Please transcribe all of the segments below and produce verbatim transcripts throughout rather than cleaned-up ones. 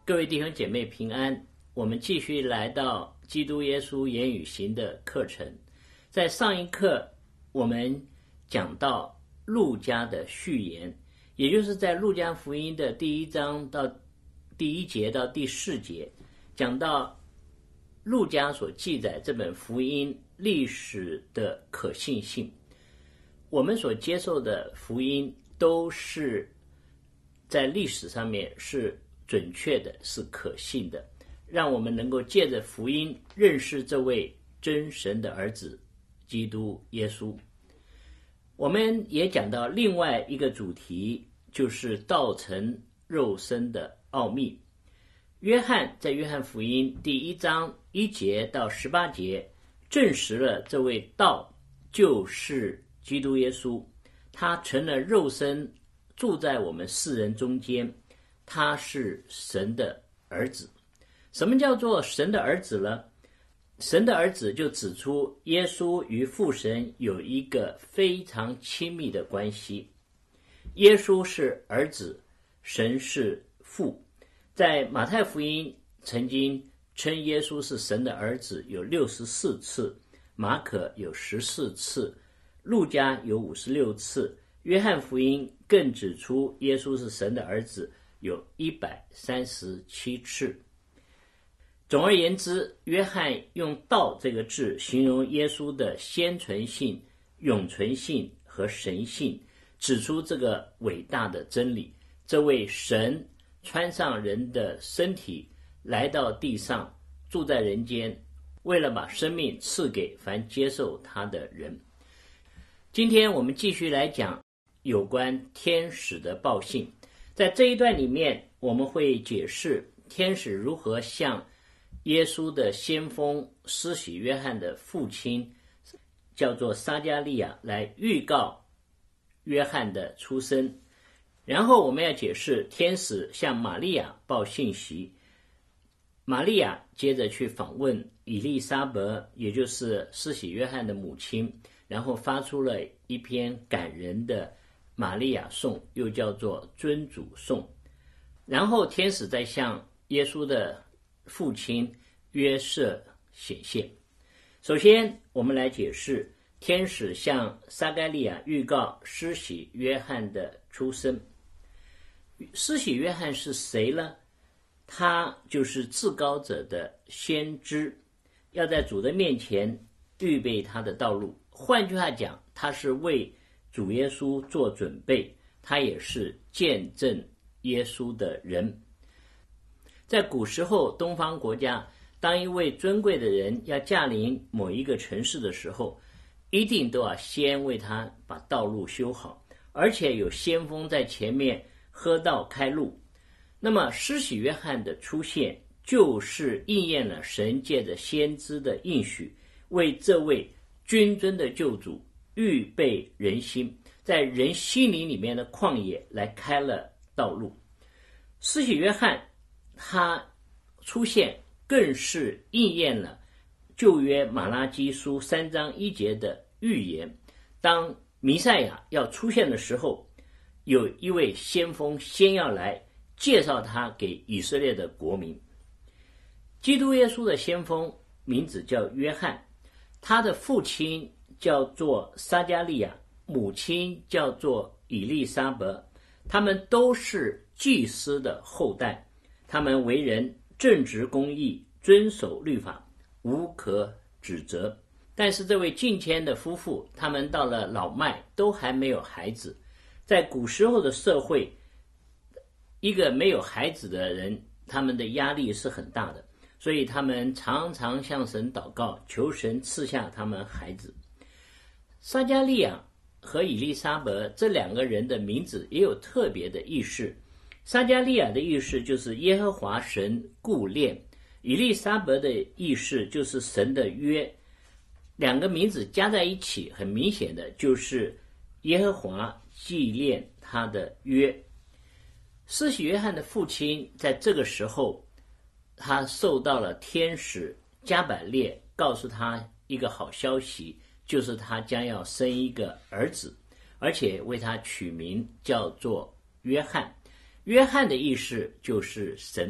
各位弟兄姐妹平安，我们继续来到基督耶稣言语行的课程。在上一课我们讲到路加的序言，也就是在路加福音的第一章到第一节到第四节，讲到路加所记载这本福音历史的可信性。我们所接受的福音都是在历史上面是准确的，是可信的，让我们能够借着福音认识这位真神的儿子基督耶稣。我们也讲到另外一个主题，就是道成肉身的奥秘。约翰在约翰福音第一章一节到十八节证实了这位道就是基督耶稣，他成了肉身，住在我们世人中间，他是神的儿子。什么叫做神的儿子呢？神的儿子就指出耶稣与父神有一个非常亲密的关系。耶稣是儿子，神是父。在马太福音曾经称耶稣是神的儿子有六十四次，马可有十四次，路加有五十六次，约翰福音更指出耶稣是神的儿子有一百三十七次。总而言之，约翰用道这个字形容耶稣的先存性、永存性和神性，指出这个伟大的真理。这位神穿上人的身体，来到地上，住在人间，为了把生命赐给凡接受他的人。今天我们继续来讲有关天使的报信。在这一段里面，我们会解释天使如何向耶稣的先锋施洗约翰的父亲叫做撒迦利亚来预告约翰的出生。然后我们要解释天使向玛利亚报信息，玛利亚接着去访问以利沙伯，也就是施洗约翰的母亲，然后发出了一篇感人的玛利亚颂，又叫做尊主颂。然后天使再向耶稣的父亲约瑟显现。首先我们来解释天使向撒该利亚预告施洗约翰的出生。施洗约翰是谁呢？他就是至高者的先知，要在主的面前预备他的道路。换句话讲，他是为主耶稣做准备，他也是见证耶稣的人。在古时候东方国家，当一位尊贵的人要驾临某一个城市的时候，一定都要先为他把道路修好，而且有先锋在前面喝道开路。那么施洗约翰的出现就是应验了神借着先知的应许，为这位君尊的救主预备人心，在人心灵里面的旷野来开了道路。施洗约翰他出现更是应验了旧约马拉基书三章一节的预言，当弥赛亚要出现的时候，有一位先锋先要来介绍他给以色列的国民。基督耶稣的先锋名字叫约翰，他的父亲叫做撒迦利亚，母亲叫做以利沙伯，他们都是祭司的后代，他们为人正直公义，遵守律法，无可指责。但是这位近前的夫妇，他们到了老迈都还没有孩子。在古时候的社会，一个没有孩子的人，他们的压力是很大的，所以他们常常向神祷告，求神赐下他们孩子。撒迦利亚和以利沙伯这两个人的名字也有特别的意思。撒迦利亚的意思就是耶和华神顾念，以利沙伯的意思就是神的约。两个名字加在一起，很明显的就是耶和华纪念他的约。施洗约翰的父亲在这个时候，他受到了天使加百列告诉他一个好消息，就是他将要生一个儿子，而且为他取名叫做约翰。约翰的意思就是神的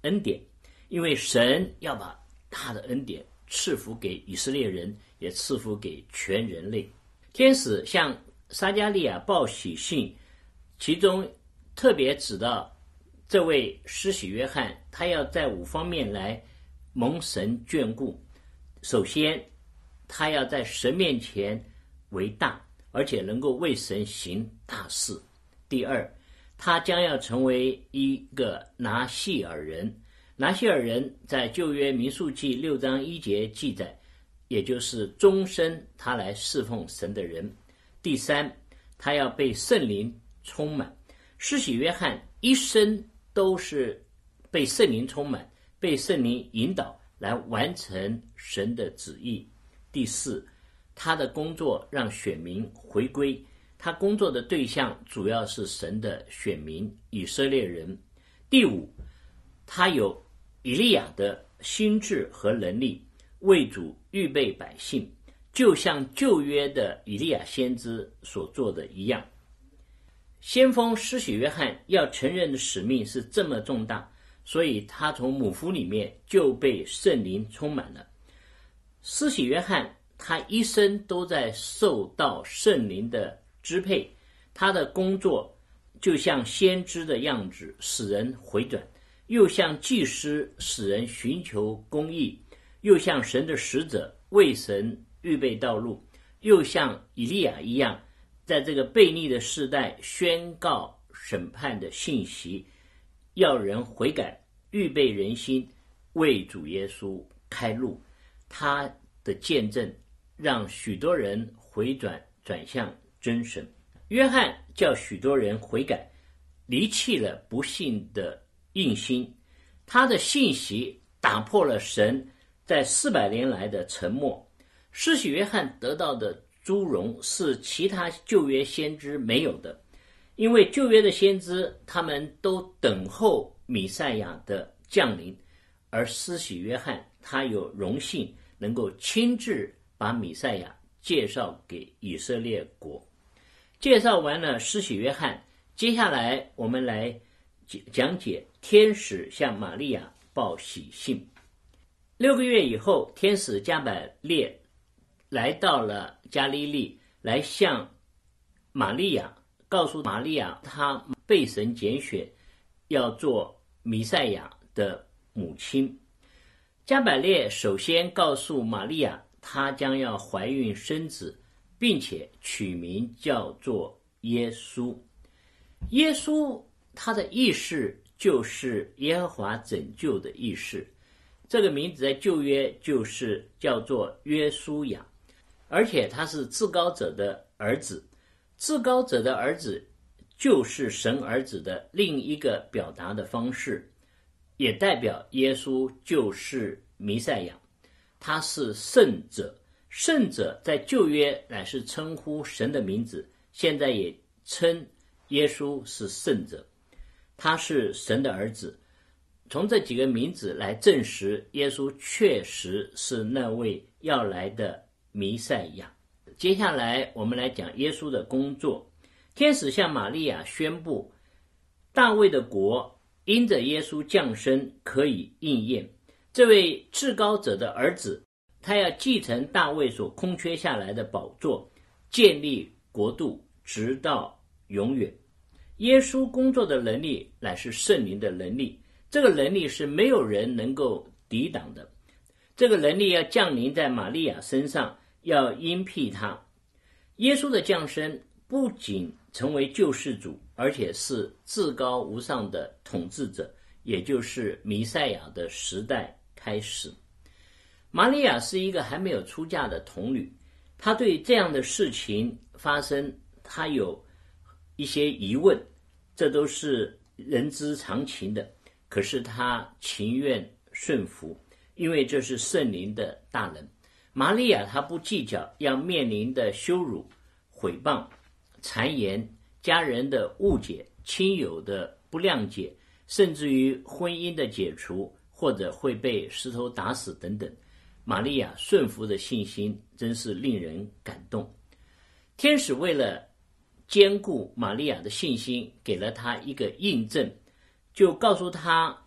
恩典，因为神要把他的恩典赐福给以色列人，也赐福给全人类。天使向撒迦利亚报喜信，其中特别指到这位施洗约翰，他要在五方面来蒙神眷顾。首先，他要在神面前为大，而且能够为神行大事。第二，他将要成为一个拿细尔人。拿细尔人在旧约民数记六章一节记载，也就是终身他来侍奉神的人。第三，他要被圣灵充满。施洗约翰一生都是被圣灵充满，被圣灵引导来完成神的旨意。第四，他的工作让选民回归，他工作的对象主要是神的选民以色列人。第五，他有以利亚的心智和能力，为主预备百姓，就像旧约的以利亚先知所做的一样。先锋施洗约翰要承认的使命是这么重大，所以他从母腹里面就被圣灵充满了。施洗约翰他一生都在受到圣灵的支配，他的工作就像先知的样子，使人回转，又像祭司使人寻求公义，又像神的使者为神预备道路，又像以利亚一样，在这个悖逆的世代宣告审判的信息，要人悔改，预备人心，为主耶稣开路。他的见证让许多人回转转向真神。约翰叫许多人悔改，离弃了不信的硬心。他的信息打破了神在四百年来的沉默。施洗约翰得到的殊荣是其他旧约先知没有的，因为旧约的先知他们都等候弥赛亚的降临，而施洗约翰他有荣幸能够亲自把弥赛亚介绍给以色列国。介绍完了施洗约翰，接下来我们来讲解天使向玛利亚报喜信。六个月以后，天使加百列来到了加利利，来向玛利亚告诉玛利亚她被神拣选，要做弥赛亚的母亲。加百列首先告诉玛利亚，她将要怀孕生子，并且取名叫做耶稣。耶稣他的意思就是耶和华拯救的意思，这个名字在旧约就是叫做约书亚，而且他是至高者的儿子。至高者的儿子就是神儿子的另一个表达的方式，也代表耶稣就是弥赛亚，他是圣者。圣者在旧约乃是称呼神的名字，现在也称耶稣是圣者，他是神的儿子。从这几个名字来证实耶稣确实是那位要来的弥赛亚。接下来我们来讲耶稣的工作。天使向玛利亚宣布，大卫的国因着耶稣降生可以应验。这位至高者的儿子，他要继承大卫所空缺下来的宝座，建立国度直到永远。耶稣工作的能力乃是圣灵的能力，这个能力是没有人能够抵挡的。这个能力要降临在玛利亚身上，要荫庇他。耶稣的降生不仅成为救世主，而且是至高无上的统治者，也就是弥赛亚的时代开始。玛利亚是一个还没有出嫁的童女，她对这样的事情发生，她有一些疑问，这都是人之常情的。可是她情愿顺服，因为这是圣灵的大能。玛利亚她不计较要面临的羞辱、毁谤、谗言、家人的误解、亲友的不谅解，甚至于婚姻的解除，或者会被石头打死等等。玛利亚顺服的信心真是令人感动。天使为了坚固玛利亚的信心，给了她一个印证，就告诉她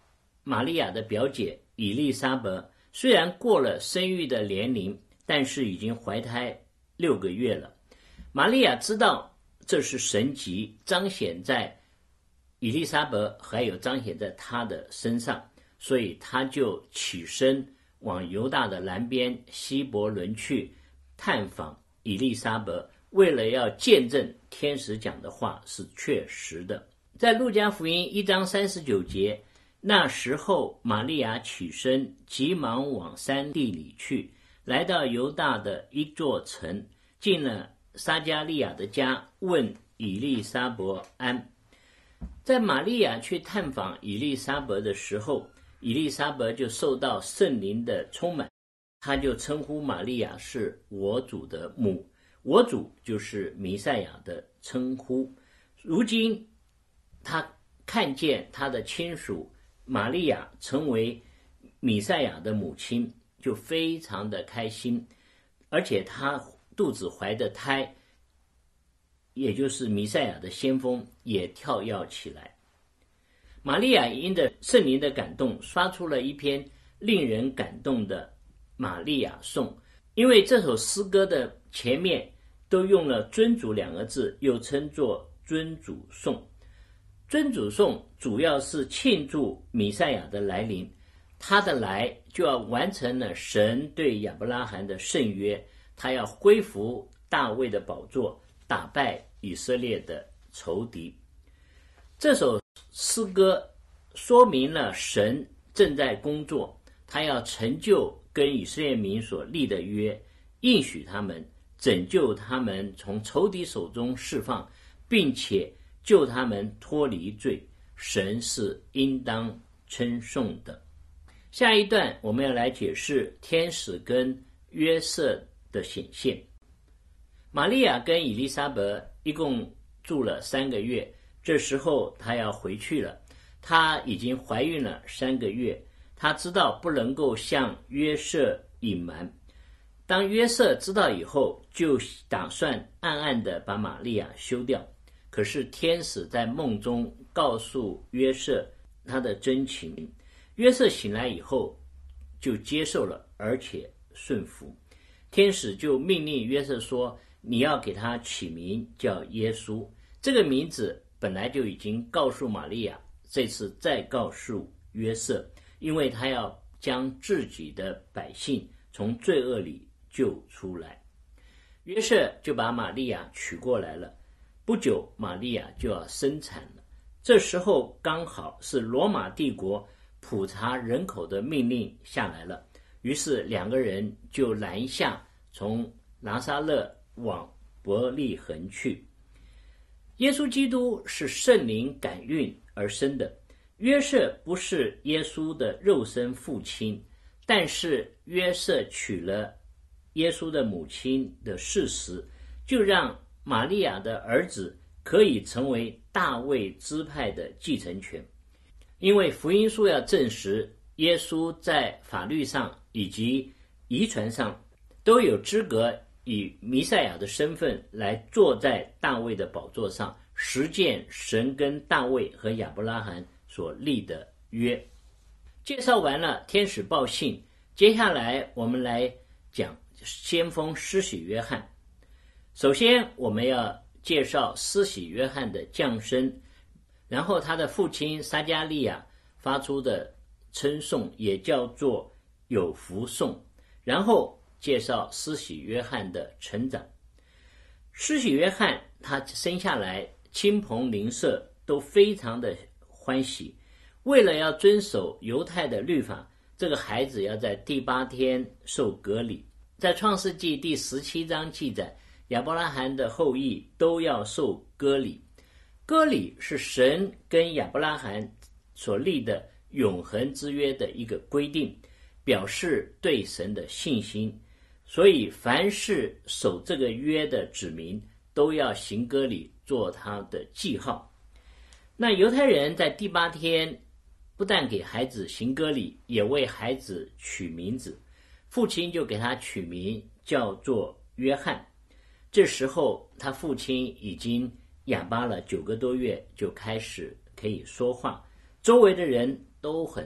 玛利亚的表姐以利沙伯虽然过了生育的年龄，但是已经怀胎六个月了。玛利亚知道这是神迹，彰显在以利沙伯还有彰显在她的身上，所以她就起身往犹大的南边希伯伦去探访以利沙伯，为了要见证天使讲的话是确实的。在路加福音一章三十九节，那时候玛利亚起身，急忙往山地里去，来到犹大的一座城，进了撒迦利亚的家，问以利沙伯安。在玛利亚去探访以利沙伯的时候，以利沙伯就受到圣灵的充满，他就称呼玛利亚是我主的母，我主就是弥赛亚的称呼。如今他看见他的亲属玛利亚成为弥赛亚的母亲，就非常的开心，而且他肚子怀的胎，也就是弥赛亚的先锋，也跳跃起来。玛利亚因着圣灵的感动，发出了一篇令人感动的玛利亚颂。因为这首诗歌的前面都用了尊主两个字，又称作尊主颂。尊主颂主要是庆祝弥赛亚的来临，他的来就要完成了神对亚伯拉罕的圣约，他要恢复大卫的宝座，打败以色列的仇敌。这首诗歌说明了神正在工作，他要成就跟以色列民所立的约，应许他们，拯救他们从仇敌手中释放，并且救他们脱离罪，神是应当称颂的。下一段我们要来解释天使跟约瑟的显现。玛利亚跟以利沙伯一共住了三个月，这时候她要回去了。她已经怀孕了三个月，她知道不能够向约瑟隐瞒。当约瑟知道以后，就打算暗暗地把玛利亚休掉。可是天使在梦中告诉约瑟他的真情，约瑟醒来以后就接受了，而且顺服。天使就命令约瑟说，你要给他起名叫耶稣。这个名字本来就已经告诉玛利亚，这次再告诉约瑟，因为他要将自己的百姓从罪恶里救出来。约瑟就把玛利亚娶过来了。不久玛利亚就要生产了，这时候刚好是罗马帝国普查人口的命令下来了，于是两个人就南下，从拿撒勒往伯利恒去。耶稣基督是圣灵感孕而生的，约瑟不是耶稣的肉身父亲，但是约瑟娶了耶稣的母亲的事实，就让玛利亚的儿子可以成为大卫支派的继承权。因为福音书要证实耶稣在法律上以及遗传上都有资格以弥赛亚的身份来坐在大卫的宝座上，实践神跟大卫和亚伯拉罕所立的约。介绍完了天使报信，接下来我们来讲先锋施洗约翰。首先我们要介绍施洗约翰的降生，然后他的父亲撒迦利亚发出的称颂，也叫做有福颂，然后介绍施洗约翰的成长。施洗约翰他生下来亲朋邻舍都非常的欢喜，为了要遵守犹太的律法，这个孩子要在第八天受割礼。在创世纪第十七章记载，亚伯拉罕的后裔都要受割礼。割礼是神跟亚伯拉罕所立的永恒之约的一个规定，表示对神的信心。所以凡是守这个约的子民都要行割礼做他的记号。那犹太人在第八天不但给孩子行割礼，也为孩子取名字，父亲就给他取名叫做约翰。这时候他父亲已经哑巴了九个多月，就开始可以说话，周围的人都很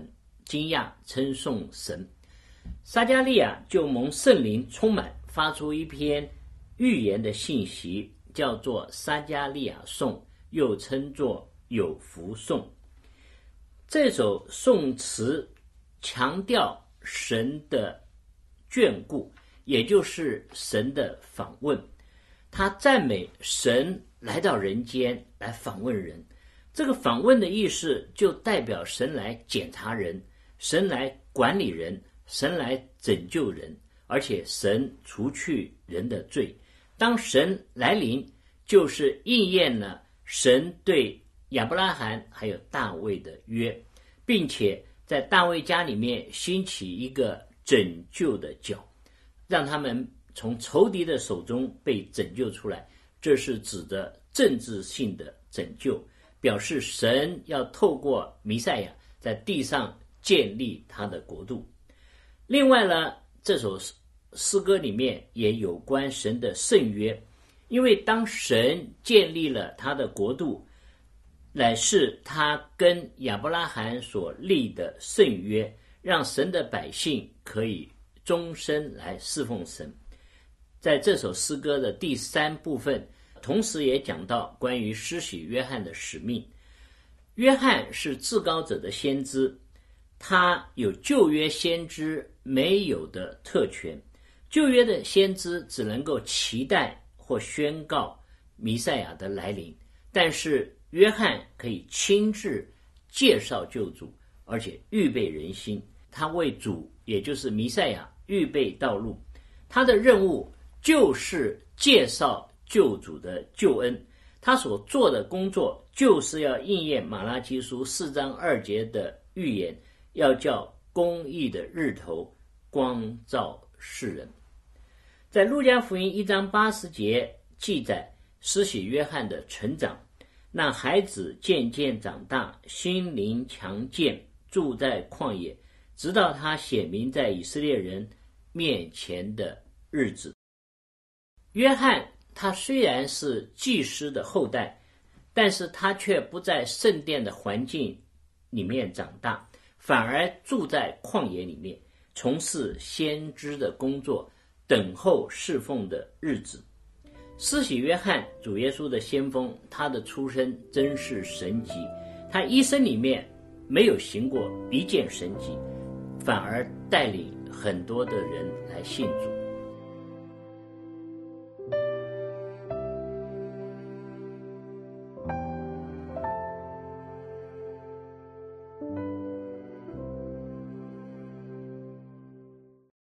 惊讶，称颂神。撒迦利亚就蒙圣灵充满，发出一篇预言的信息，叫做撒迦利亚颂，又称作有福颂。这首颂词强调神的眷顾，也就是神的访问。他赞美神来到人间来访问人，这个访问的意思就代表神来检查人，神来管理人，神来拯救人，而且神除去人的罪。当神来临，就是应验了神对亚伯拉罕还有大卫的约，并且在大卫家里面兴起一个拯救的角，让他们从仇敌的手中被拯救出来。这是指的政治性的拯救，表示神要透过弥赛亚在地上建立他的国度。另外呢，这首诗歌里面也有关神的圣约，因为当神建立了他的国度，乃是他跟亚伯拉罕所立的圣约，让神的百姓可以终身来侍奉神。在这首诗歌的第三部分，同时也讲到关于施洗约翰的使命。约翰是至高者的先知，他有旧约先知没有的特权。旧约的先知只能够期待或宣告弥赛亚的来临，但是约翰可以亲自介绍救主，而且预备人心。他为主，也就是弥赛亚预备道路。他的任务就是介绍救主的救恩，他所做的工作就是要应验马拉基书四章二节的预言，要叫公义的日头光照世人。在路加福音一章八十节记载施洗约翰的成长，那孩子渐渐长大，心灵强健，住在旷野，直到他显明在以色列人面前的日子。约翰他虽然是祭司的后代，但是他却不在圣殿的环境里面长大，反而住在旷野里面，从事先知的工作，等候侍奉的日子。施洗约翰，主耶稣的先锋，他的出身真是神迹，他一生里面没有行过一件神迹，反而带领很多的人来信主。